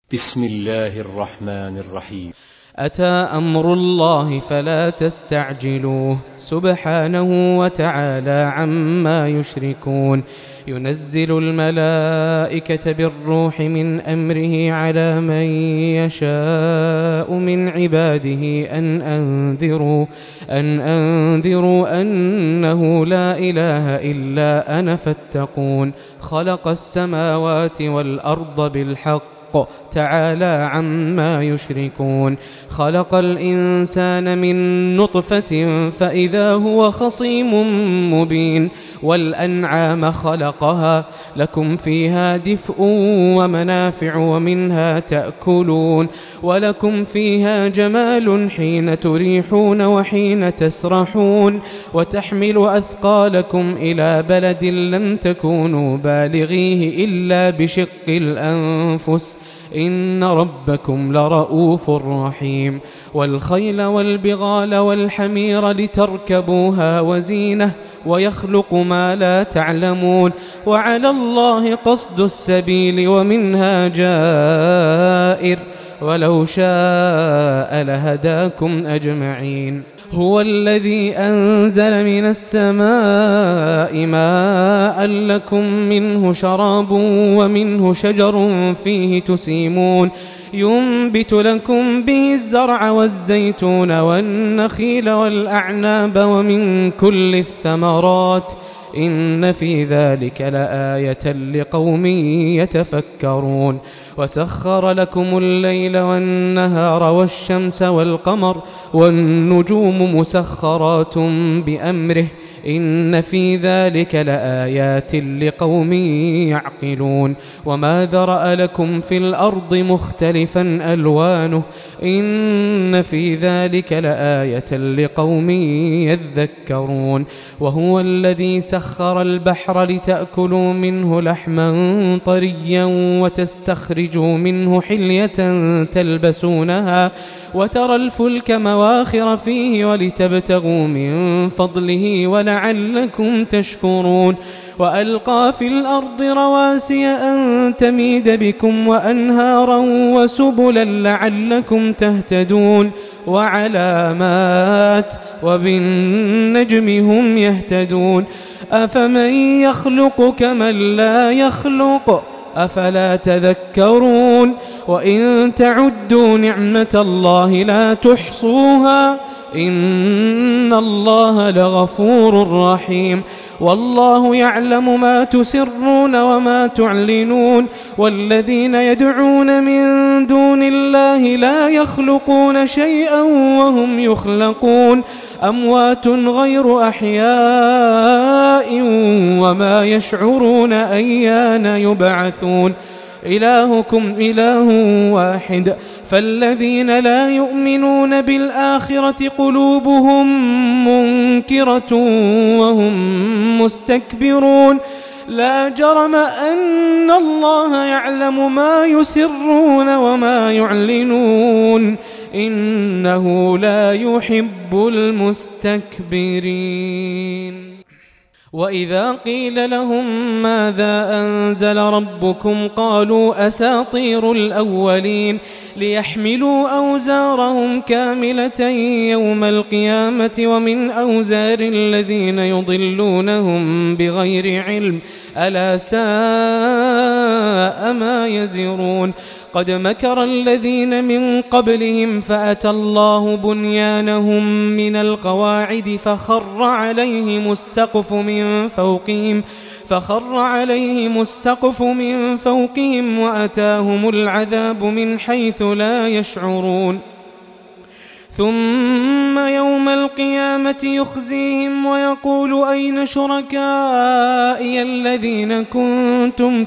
بسم الله الرحمن الرحيم. أتى أمر الله فلا تستعجلوه سبحانه وتعالى عما يشركون. ينزل الملائكة بالروح من أمره على من يشاء من عباده أن أنذروا أنه لا إله إلا أنا فاتقون. خلق السماوات والأرض بالحق تعالى عما يشركون. خلق الإنسان من نطفة فإذا هو خصيم مبين. والأنعام خلقها لكم فيها دفء ومنافع ومنها تأكلون ولكم فيها جمال حين تريحون وحين تسرحون وتحمل أثقالكم إلى بلد لم تكونوا بالغيه إلا بشق الأنفس إن ربكم لرؤوف رحيم. والخيل والبغال والحمير لتركبوها وزينة ويخلق ما لا تعلمون وعلى الله قصد السبيل ومنها جائر ولو شاء لهداكم أجمعين. هو الذي أنزل من السماء ماء لكم منه شراب ومنه شجر فيه تسيمون. ينبت لكم به الزرع والزيتون والنخيل والأعناب ومن كل الثمرات إن في ذلك لآية لقوم يتفكرون. وسخر لكم الليل والنهار والشمس والقمر والنجوم مسخرات بأمره إن في ذلك لآيات لقوم يعقلون. وما ذرأ لكم في الأرض مختلفا ألوانه إن في ذلك لآية لقوم يذكرون. وهو الذي سخر البحر لتأكلوا منه لحما طريا وتستخرجوا منه حلية تلبسونها وترى الفلك مواخر فيه ولتبتغوا من فضله ولعلكم تشكرون. وألقى في الأرض رواسي أن تميد بكم وأنهارا وسبلا لعلكم تهتدون وعلامات وبالنجم هم يهتدون. أفمن يخلق كمن لا يخلق أفلا تذكرون. وإن تعدوا نعمة الله لا تحصوها إن الله لغفور رحيم. والله يعلم ما تسرون وما تعلنون. والذين يدعون من دون الله لا يخلقون شيئا وهم يخلقون أموات غير أحياء وما يشعرون أيان يبعثون. إلهكم إله واحد فالذين لا يؤمنون بالآخرة قلوبهم منكرة وهم مستكبرون. لا جرم أن الله يعلم ما يسرون وما يعلنون إنه لا يحب المستكبرين. وإذا قيل لهم ماذا أنزل ربكم قالوا أساطير الأولين ليحملوا أوزارهم كاملة يوم القيامة ومن أوزار الذين يضلونهم بغير علم ألا ساء ما يزرون. قد مكر الذين من قبلهم فأتى الله بنيانهم من القواعد فخر عليهم السقف من فوقهم وأتاهم العذاب من حيث لا يشعرون. ثم يوم القيامة يخزيهم ويقول أين شركائي الذين كنتم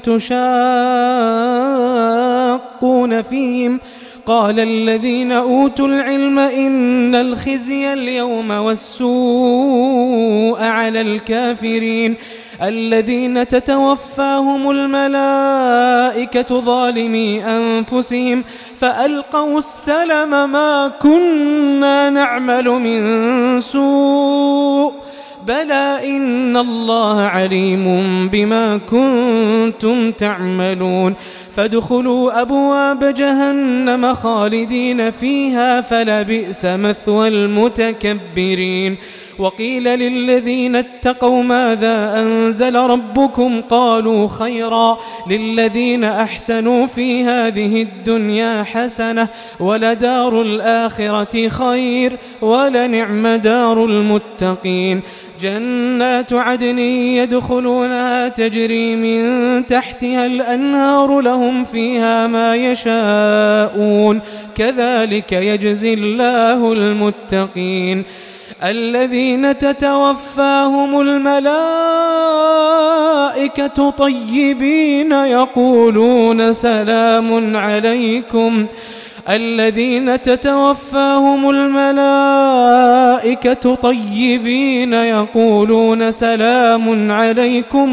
تشاقون فيهم قال الذين أوتوا العلم إن الخزي اليوم والسوء على الكافرين الذين تتوفاهم الملائكة ظالمي أنفسهم فألقوا السلم ما كنا نعمل من سوء بلى إن الله عليم بما كنتم تعملون. فادخلوا أبواب جهنم خالدين فيها فلبئس مثوى المتكبرين. وقيل للذين اتقوا ماذا أنزل ربكم قالوا خيرا للذين أحسنوا في هذه الدنيا حسنة ولدار الآخرة خير ولنعم دار المتقين. جنات عدن يدخلونها تجري من تحتها الأنهار لهم فيها ما يشاءون كذلك يجزي الله المتقين. الذين تتوفاهم الملائكة طيبين يقولون سلام عليكم الذين تتوفاهم الملائكة طيبين يقولون سلام عليكم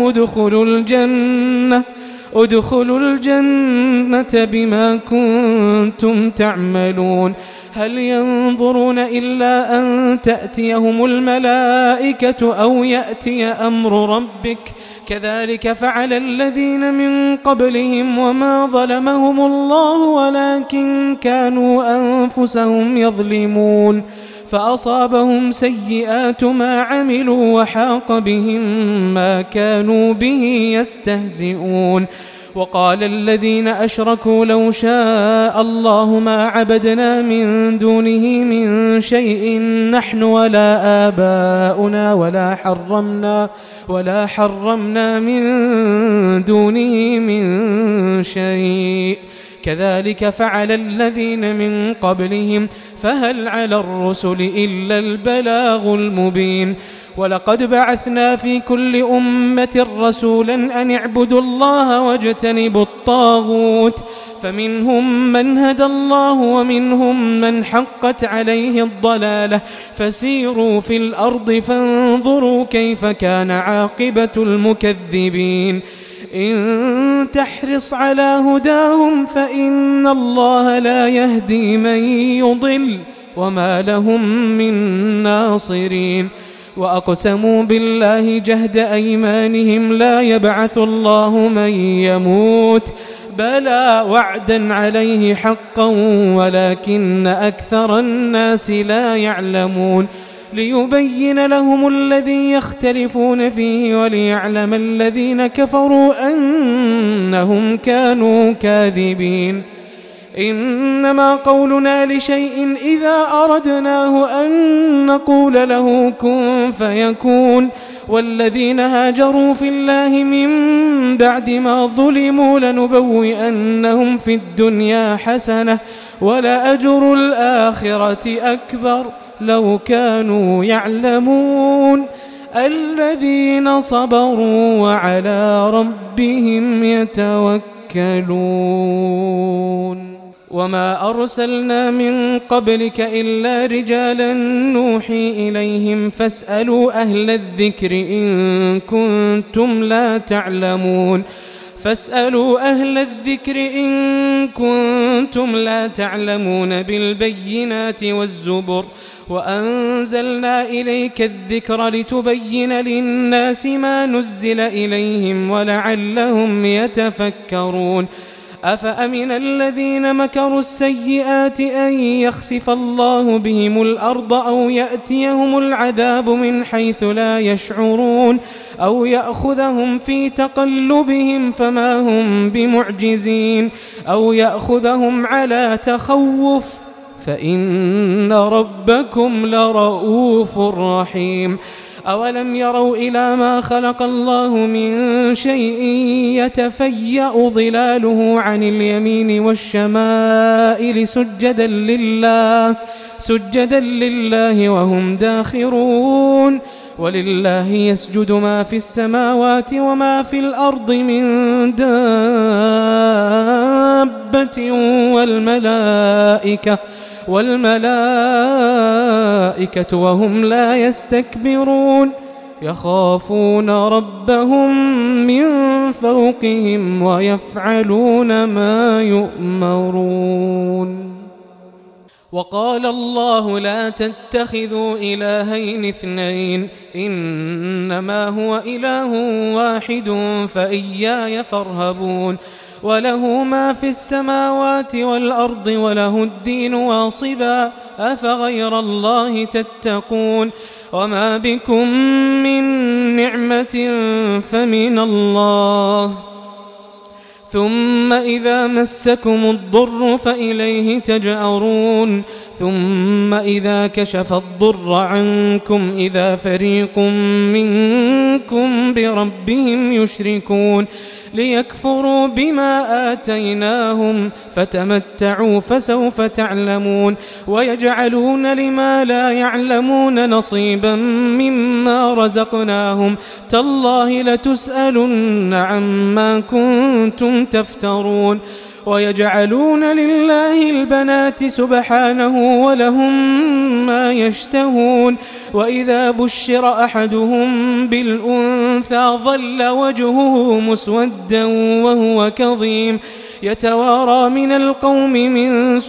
ادخلوا الجنة بما كنتم تعملون. هل ينظرون إلا أن تأتيهم الملائكة أو يأتي أمر ربك كذلك فعل الذين من قبلهم وما ظلمهم الله ولكن كانوا أنفسهم يظلمون. فأصابهم سيئات ما عملوا وحاق بهم ما كانوا به يستهزئون. وقال الذين أشركوا لو شاء الله ما عبدنا من دونه من شيء نحن ولا آباؤنا ولا حرمنا من دونه من شيء كذلك فعل الذين من قبلهم فهل على الرسل إلا البلاغ المبين. ولقد بعثنا في كل أمة رسولا أن اعبدوا الله واجتنبوا الطاغوت فمنهم من هدى الله ومنهم من حقت عليه الضلالة فسيروا في الأرض فانظروا كيف كان عاقبة المكذبين. إن تحرص على هداهم فإن الله لا يهدي من يضل وما لهم من ناصرين. وأقسموا بالله جهد أيمانهم لا يبعث الله من يموت بلى وعدا عليه حقا ولكن أكثر الناس لا يعلمون. ليبين لهم الذي يختلفون فيه وليعلم الذين كفروا أنهم كانوا كاذبين. إنما قولنا لشيء إذا أردناه أن نقول له كن فيكون. والذين هاجروا في الله من بعد ما ظلموا لنبوئنهم في الدنيا حسنة ولأجر الآخرة أكبر لو كانوا يعلمون. الذين صبروا وعلى ربهم يتوكلون. وما أرسلنا من قبلك إلا رجالا نوحي إليهم فاسألوا أهل الذكر إن كنتم لا تعلمون. فاسألوا أهل الذكر إن كنتم لا تعلمون بالبينات والزبر وأنزلنا إليك الذكر لتبين للناس ما نزل إليهم ولعلهم يتفكرون. أفأمن الذين مكروا السيئات أن يخسف الله بهم الأرض أو يأتيهم العذاب من حيث لا يشعرون أو يأخذهم في تقلبهم فما هم بمعجزين أو يأخذهم على تخوف فإن ربكم لرؤوف رحيم. أولم يروا إلى ما خلق الله من شيء يتفيأ ظلاله عن اليمين والشمائل سجدا لله وهم داخرون. ولله يسجد ما في السماوات وما في الأرض من دابة والملائكة وهم لا يستكبرون يخافون ربهم من فوقهم ويفعلون ما يؤمرون. وقال الله لا تتخذوا إلهين اثنين إنما هو إله واحد فإياي فارهبون. وله ما في السماوات والأرض وله الدين واصبا أفغير الله تتقون وما بكم من نعمة فمن الله ثم إذا مسكم الضر فإليه تجأرون ثم إذا كشف الضر عنكم إذا فريق منكم بربهم يشركون ليكفروا بما آتيناهم فتمتعوا فسوف تعلمون ويجعلون لما لا يعلمون نصيبا مما رزقناهم تالله لتسألن عما كنتم تفترون ويجعلون لله البنات سبحانه ولهم ما يشتهون وإذا بشر أحدهم بالأنثى ظل وجهه مسودا وهو كظيم يتوارى من القوم من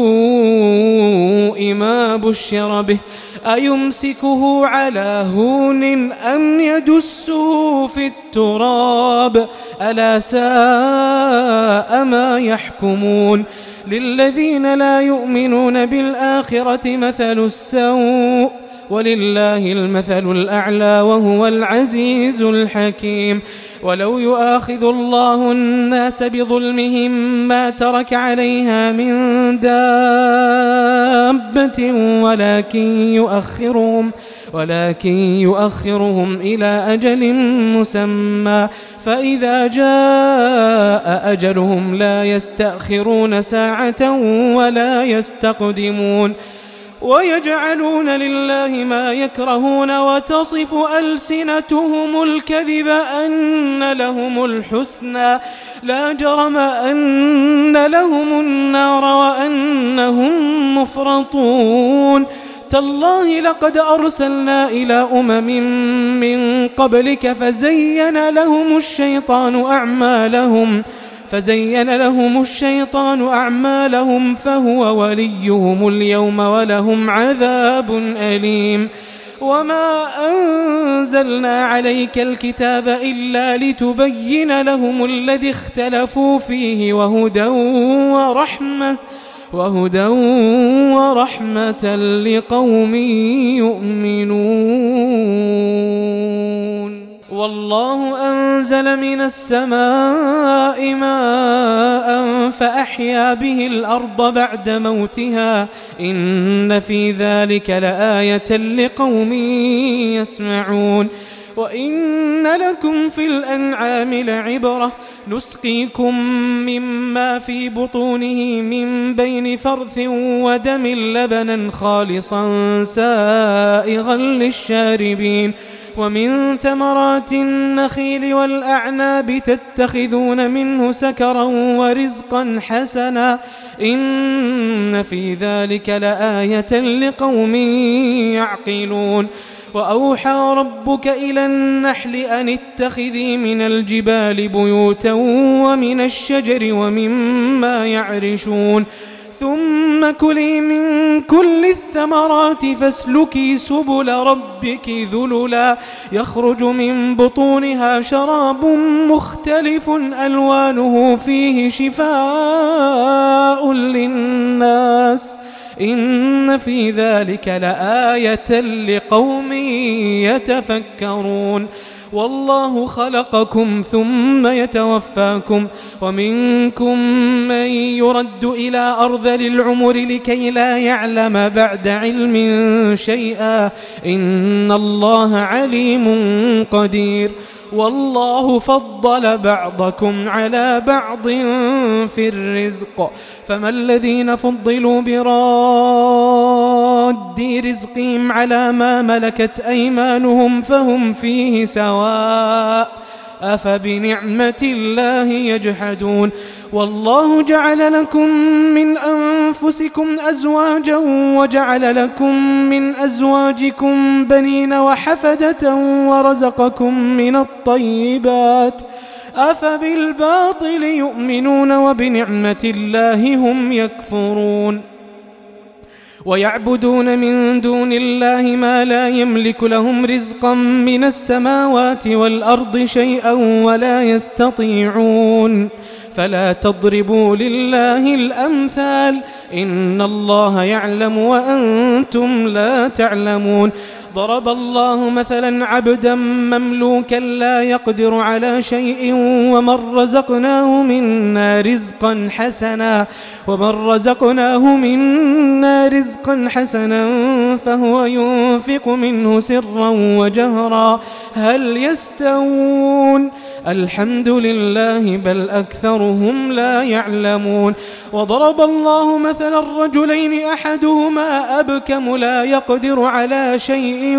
سوء ما بشر به أيمسكه على هون أم يدسه في التراب ألا ساء ما يحكمون للذين لا يؤمنون بالآخرة مثل السوء ولله المثل الأعلى وهو العزيز الحكيم ولو يؤاخذ الله الناس بظلمهم ما ترك عليها من دابة ولكن يؤخرهم إلى أجل مسمى فإذا جاء أجلهم لا يستأخرون ساعة ولا يستقدمون ويجعلون لله ما يكرهون وتصف ألسنتهم الكذب أن لهم الحسنى لا جرم أن لهم النار وأنهم مفرطون تالله لقد أرسلنا إلى من قبلك فزين لهم الشيطان أعمالهم فهو وليهم اليوم ولهم عذاب أليم وما أنزلنا عليك الكتاب إلا لتبين لهم الذي اختلفوا فيه وهدى ورحمة لقوم يؤمنون والله أنزل من السماء ماء فأحيا به الأرض بعد موتها إن في ذلك لآية لقوم يسمعون وإن لكم في الأنعام لعبرة نسقيكم مما في بطونه من بين فرث ودم لبنا خالصا سائغا للشاربين ومن ثمرات النخيل والأعناب تتخذون منه سكرا ورزقا حسنا إن في ذلك لآية لقوم يعقلون وأوحى ربك إلى النحل أن اتخذي من الجبال بيوتا ومن الشجر ومما يعرشون ثم كلي من كل الثمرات فاسلكي سبل ربك ذللا يخرج من بطونها شراب مختلف ألوانه فيه شفاء للناس إن في ذلك لآية لقوم يتفكرون والله خلقكم ثم يتوفاكم ومنكم من يرد إلى أرذل العمر لكي لا يعلم بعد علم شيئا إن الله عليم قدير والله فضل بعضكم على بعض في الرزق فما الذين فضلوا براد رزقهم على ما ملكت أيمانهم فهم فيه سواء أفبنعمة الله يجحدون والله جعل لكم من أنفسكم أزواجا وجعل لكم من أزواجكم بنين وحفدة ورزقكم من الطيبات أفبالباطل يؤمنون وبنعمة الله هم يكفرون ويعبدون من دون الله ما لا يملك لهم رزقا من السماوات والأرض شيئا ولا يستطيعون فلا تضربوا لله الأمثال إن الله يعلم وأنتم لا تعلمون ضرب الله مثلا عبدا مملوكا لا يقدر على شيء ومن رزقناه منا رزقا حسنا فهو ينفق منه سرا وجهرا هل يستوون الحمد لله بل أكثرهم لا يعلمون وضرب الله مثلا الرجلين أحدهما أبكم لا يقدر على شيء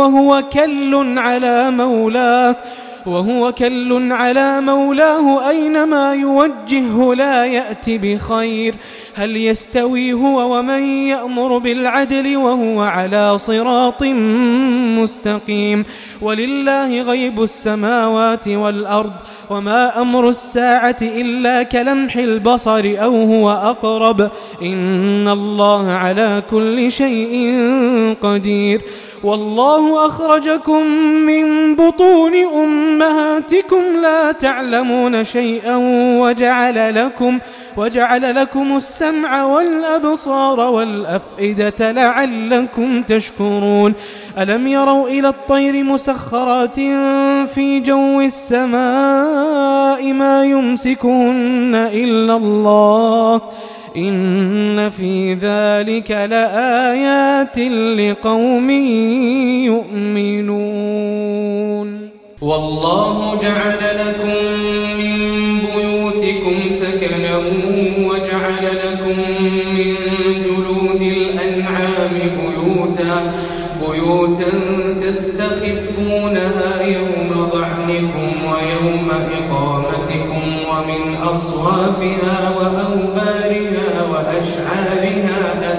وهو كل على مولاه أينما يوجهه لا يأتي بخير هل يستوي هو ومن يأمر بالعدل وهو على صراط مستقيم ولله غيب السماوات والأرض وما أمر الساعة إلا كلمح البصر أو هو أقرب إن الله على كل شيء قدير والله أخرجكم من بطون أمهاتكم لا تعلمون شيئا وجعل لكم السمع والأبصار والأفئدة لعلكم تشكرون ألم يروا إلى الطير مسخرات في جو السماء ما يمسكهن إلا الله إن في ذلك لآيات لقوم يؤمنون والله جعل لكم من بيوتكم سكنا وجعل لكم من جلود الأنعام بيوتا تستخفونها يوم ظعنكم ويوم إقامتكم ومن أصوافها وأوبارها وأشعارها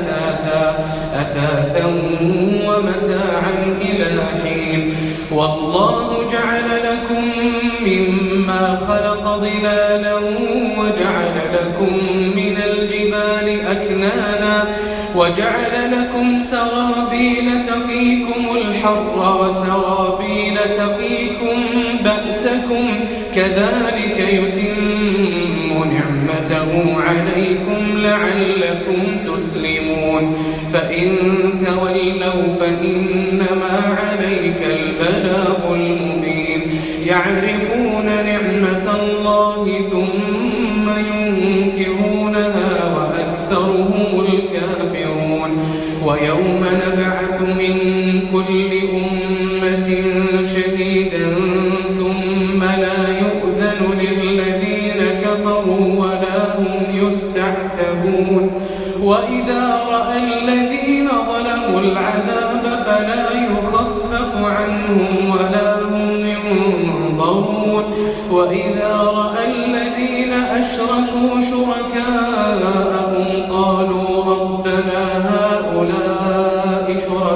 أثاثا ومتاعا إلى حين والله جعل لكم مما خلق ظلالا وجعل لكم من الجبال أكنانا وجعل لكم سرابيل تقيكم الحر وسرابيل تقيكم بأسكم كذلك يتم نعمته عليكم لعلكم تسلمون فإن تولوا فإنما عليك البلاغ المبين يعرفون نعمة الله ثم ينكرونها وأكثرهم الكافرون ويوم نبعث من كل أمة شهيدا ثم لا يؤذن للذين كفروا ولا هم يستعتبون وإذا رأى الذين ظلموا العذاب فلا يخفف عنهم ولا هم ينظرون وإذا رأى الذين أشركوا شركاءهم قالوا ربنا هؤلاء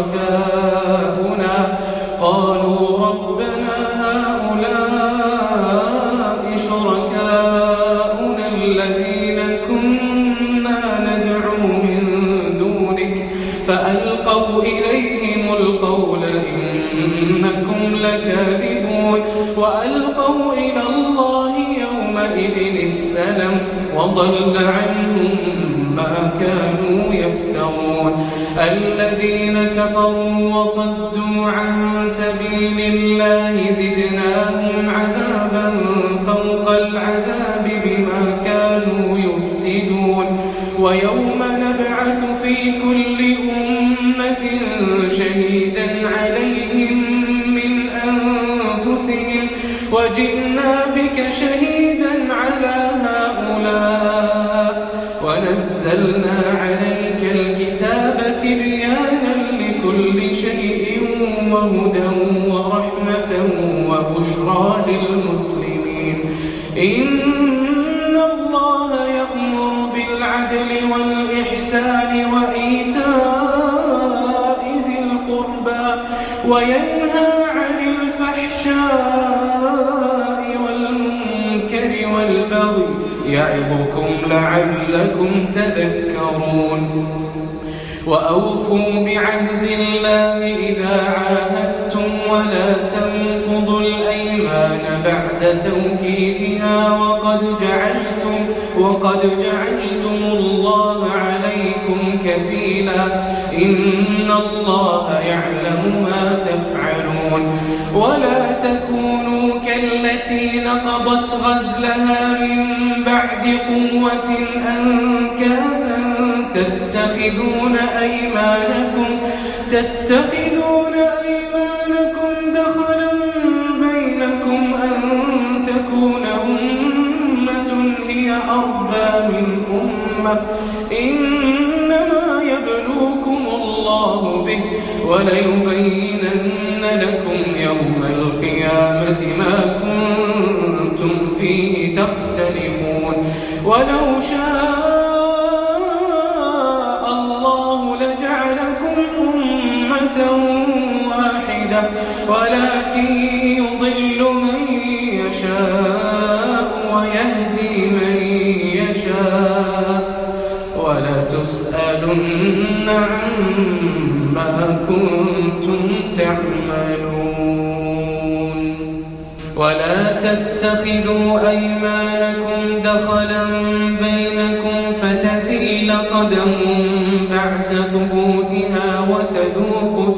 شركاؤنا الذين كنا ندعو من دونك فألقوا إليهم القول إنكم لكاذبون وألقوا إلى الله يومئذ السلم وضل عنهم ما كانوا يفترون الذين كفروا وصدوا عن سبيل الله زدناهم عذابا فوق العذاب بما كانوا يفسدون ويوم نبعث في كل أمة شهيدا عليهم من أنفسهم وجئنا بك شهيدا على هؤلاء ونزلنا عليك الكتاب تبيانا لكل شيء وهدى ورحمة وبشرى للمسلمين إن الله يأمر بالعدل والإحسان وإيتاء ذي القربى وينهى عن الفحشاء والمنكر والبغي يعظكم لعلكم تذكرون وأوفوا بعهد الله إذا عاهدتم ولا تنقضوا الأيمان بعد بعد توكيدها وقد جعلتم الله عليكم كفيلا إن الله يعلم ما تفعلون ولا تكونوا كالتي نقضت غزلها من بعد قوة أنكاثا تتخذون أيمانكم دخلا بينكم أن تكون أمة هي أربى من أمة إنما يبلوكم الله به وليبينن لكم يوم القيامة ما كنتم فيه تختلفون ولو شاء الله لجعلكم أمة واحدة ولكن يضل من يشاء ويهدي من يشاء ولتسألن عما كنتم تعملون ولا تتخذوا أيمانكم دخلا بينكم فتزل قدم بعد ثبوتها وتذوقوا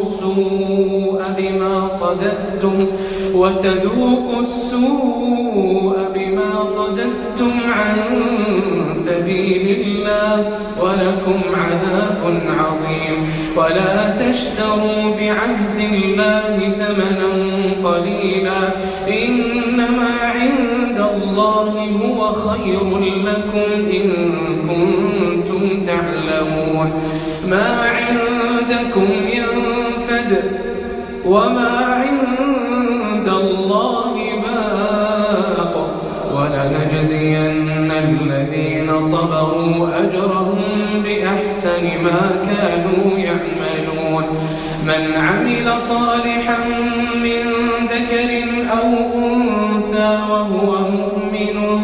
السوء بما صددتم عن سبيل الله ولكم عذاب عظيم ولا تشتروا بعهد الله ثمنا قليلا إنما عند الله هو خير لكم إن كنتم تعلمون ما عندكم ينفد وما عند الله باق ولنجزين الذين صبروا أجرهم بأحسن ما كانوا يعملون من عمل صالحا من ذكر أو أنثى وهو مؤمن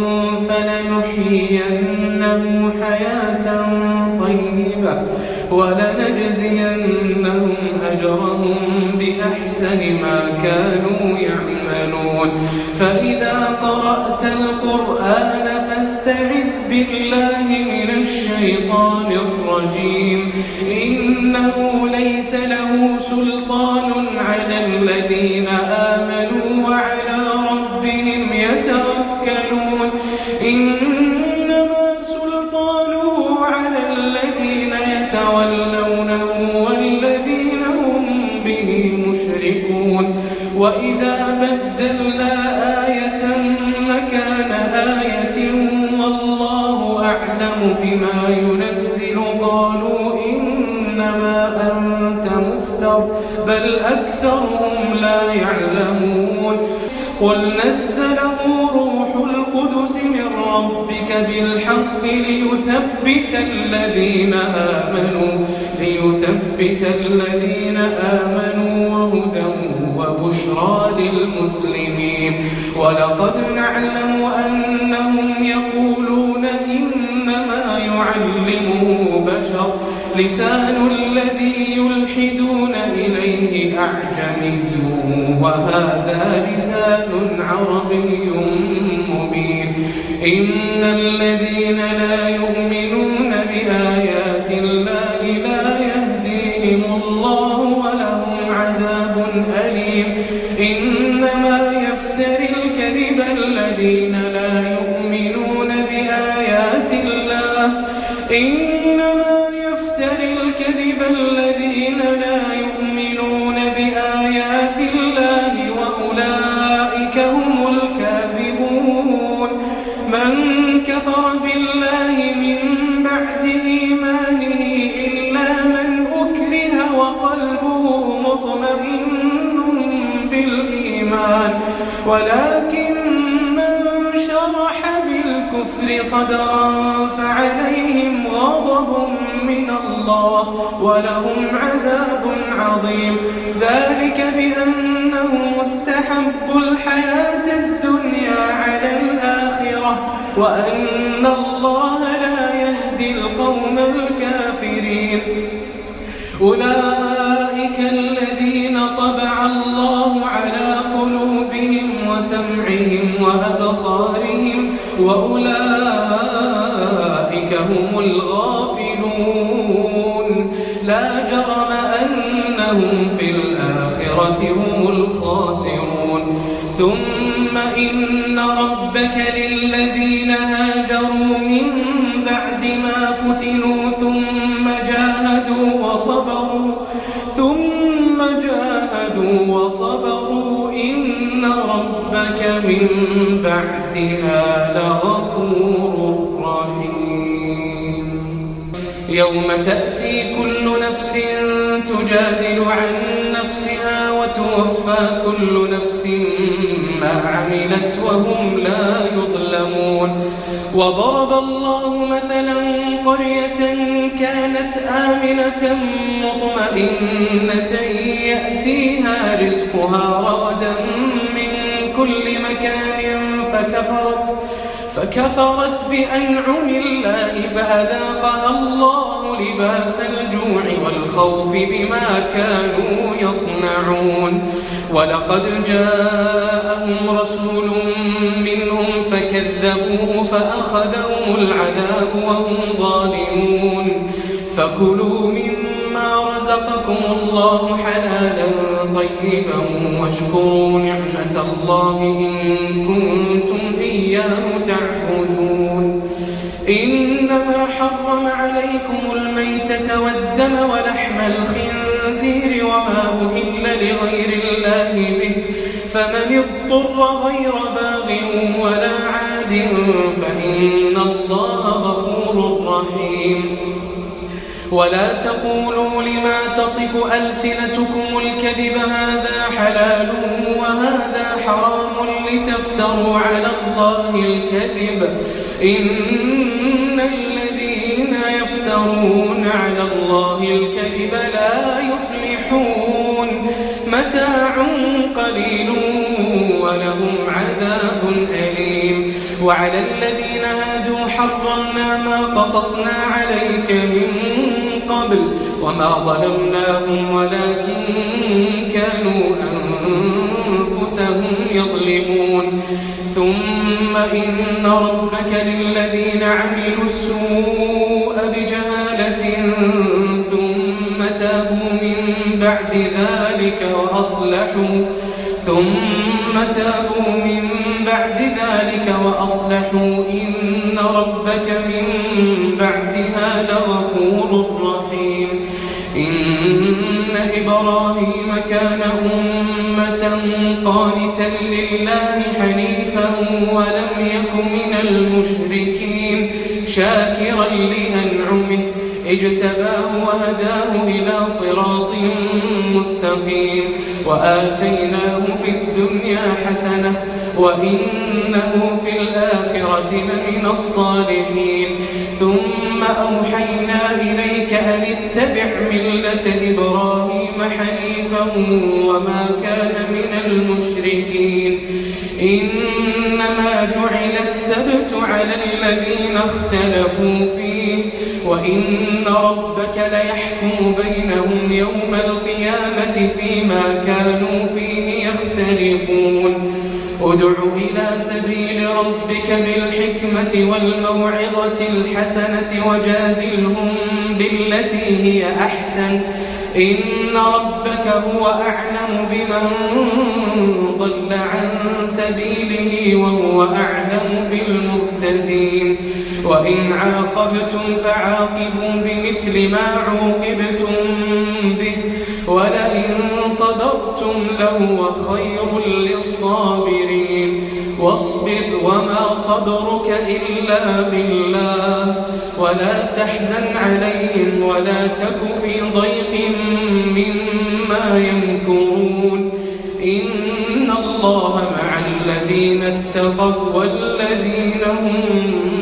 فلنحيينه حياة طيبة ولنجزينهم أجرهم بأحسن ما كانوا يعملون فإذا قرأت القرآن فاستعذ بالله من الشيطان الرجيم إنه ليس له سلطان على الذين آمنوا وعلى ربهم يتوكلون إنما سلطانه على الذين يتولونه والذين هم به مشركون وإذا بدلنا آية مكان آية والله أعلم بما ينزل قالوا إنما أنت مفتر بل أكثرهم لا يعلمون قل نزله روح القدس من ربك بالحق ليثبت الذين آمنوا وهدى وبشرى للمسلمين ولقد نعلم أنهم يقولون إنما يعلمه بشر لسان الذي يلحدون إليه أعجمي وهذا لسان عربي مبين إن الذين لا يؤمنون بآيات الله لا يهديهم الله ولهم عذاب أليم إنما يفتري الكذب الذين لا يؤمنون بآيات الله وأولئك هم الكاذبون من كفر بالله من بعد إيمانه إلا من أكره وقلبه مطمئن بالإيمان ولكن من شرح بالكفر صدرا فعليهم غضب من الله ولهم عذاب عظيم ذلك بأنهم استحبوا الحياة الدنيا على الآخرة وأن الله لا يهدي القوم الكافرين أولئك الذين طبع الله على قلوبهم وسمعهم وأولئك هم الغافلون لا جرم أنهم في الآخرة هم الخاسرون ثم إن ربك للذين هاجروا من بعد ما فتنوا ثم جاهدوا وصبروا إن ربك من بعدها لغفور رحيم يوم تأتي كل نفس تجادل عن نفسها وتوفى كل نفس ما عملت وهم لا يظلمون وضرب الله مثلا قرية كانت آمنة مطمئنة يأتيها رزقها رغدا من كل مكان فكفرت بأنعم الله فأذاقها الله لباس الجوع والخوف بما كانوا يصنعون ولقد جاءهم رسول منهم فكذبوه فأخذهم العذاب وهم ظالمون فكلوا مما رزقكم الله حلالا طيبا واشكروا نعمة الله إن كنتم إياه تعبدون إنما حرم عليكم الميتة والدم ولحم الخنزير وما أهل لغير الله به فمن اضطر غير باغ ولا عاد فإن الله غفور رحيم ولا تقولوا لما تصف ألسنتكم الكذب هذا حلال وهذا حرام لتفتروا على الله الكذب إن الذين يفترون على الله الكذب لا يفلحون متاع قليل ولهم عذاب أليم وعلى الذين هادوا حرمنا ما قصصنا عليك من قبل وما ظلمناهم ولكن كانوا أنفسهم يظلمون ثم إن ربك للذين عملوا السوء بجهالة ثم تابوا من بعد ذلك وأصلحوا إن ربك من بعدها لغفور رحيم إن إبراهيم كان أمة قانتا لله حنيفا ولم يك من المشركين شاكرا لأنعمه اجتباه وهداه إلى صراط مستقيم وآتيناه في الدنيا حسنة وإنه في الآخرة لمن الصالحين ثم أوحينا إليك أن اتبع ملة إبراهيم حنيفا وما كان من المشركين إنما جعل السبت على الذين اختلفوا فيه وإن ربك ليحكم بينهم يوم القيامة فيما كانوا فيه يختلفون ادع إلى سبيل ربك بالحكمة والموعظة الحسنة وجادلهم بالتي هي أحسن إن ربك هو أعلم بمن ضل عن سبيله وهو أعلم بالمهتدين وإن عاقبتم فعاقبوا بمثل ما عوقبتم به ولئن صبرتم لهو خير للصابرين واصبر وما صبرك إلا بالله ولا تحزن عليهم ولا تك في ضيق مما يمكرون إن الله مع الذين اتقوا والذين هم